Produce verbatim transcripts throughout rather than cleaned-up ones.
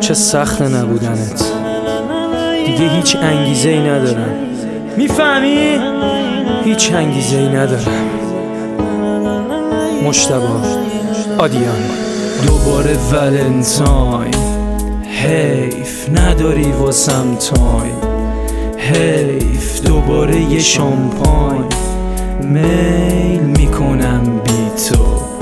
چه سخت نبودنت. دیگه هیچ انگیزه ای ندارم، میفهمی؟ هیچ انگیزه ای ندارم. مجتبی آدیان. دوباره ولنتاین، حیف نداری واسم تایم، حیف دوباره یه شامپاین، میل میکنم بی تو،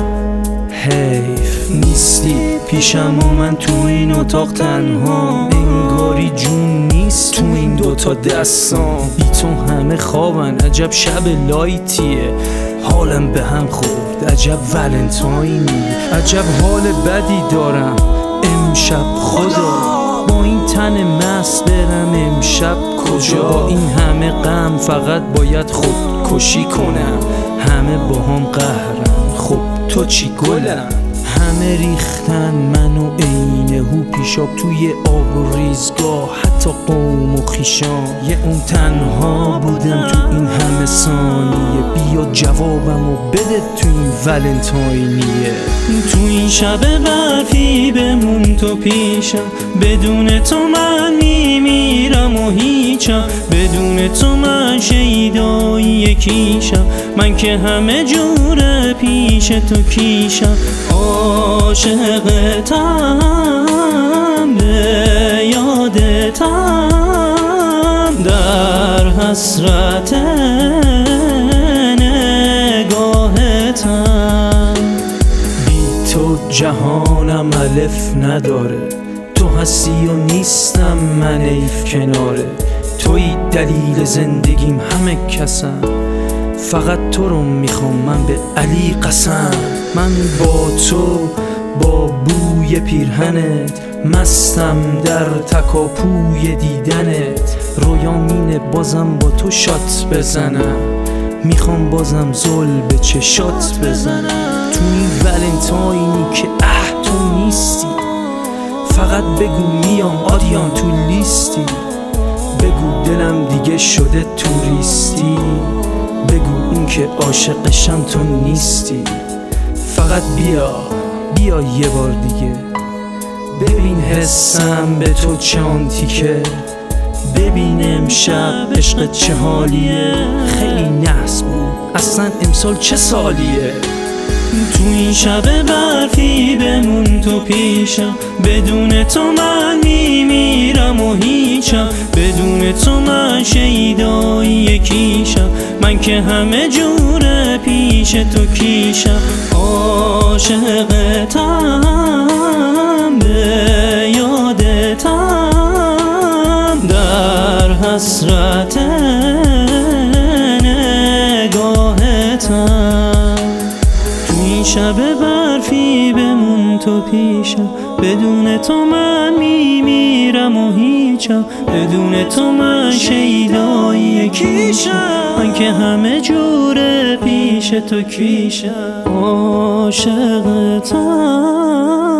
حیف نیستی پیشم و من تو این اتاق تنها، انگاری جون نیست تو این دوتا دستام، بی تو همه خوابن، عجب شب لایتیه، حالم به هم خورد، عجب ولنتاینی، عجب حال بدی دارم امشب، خدا با این تن مست برم امشب کجا؟ با این همه غم فقط باید خودکشی کنم، همه با هم قهرن، خب تو چی گلم؟ همه ریختن منو عین هو پیشاب توی آب و ریزگاه، حتی قوم و خیشان، یه اون تنها بودم تو این همه ثانیه، بیا جوابمو بده تو این ولنتاینیه. تو این شب برفی بمون تو پیشم، بدون تو من میمیرم و هیچم، بدون تو من شیدای یکیشم، من که همه جوره پیش تو کیشم، عاشقتم به یادتم در حسرت نگاهتم. بی تو جهانم الف نداره، تو هستی و نیستم من ایف کناره، توی دلیل زندگیم همه کسم، فقط تو رو میخوام من به علی قسم. من با تو با بوی پیرهنت مستم در تکاپوی دیدنت، رویام اینه بازم با تو شات بزنم، میخوام بازم زل به چشات بزنم. تو این ولنتاینی که اه تو نیستی، فقط بگو میام آدیان تو لیستی، بگو دلم دیگه شده توریستی، بگو این که عاشقشم تو نیستی، فقط بیا بیا یه بار دیگه، ببین حسم به تو چه آنتیکه، ببین امشب عشق چه حالیه، خیلی نحس بود اصلا امسال چه سالیه. تو این شب برفی بمون تو پیشم، بدون تو من میمیرم و هیچم، بدون تو من شیدای یکیشم، من که همه جوره پیش تو کیشم، عاشقتم به یادتم در حسرت نگاهتم. شب برفی بمون تو پیشم، بدون تو من میمیرم و هیچم، بدون تو من شیدای یکیشم، من که همه جوره پیش تو کیشم، عاشقتم.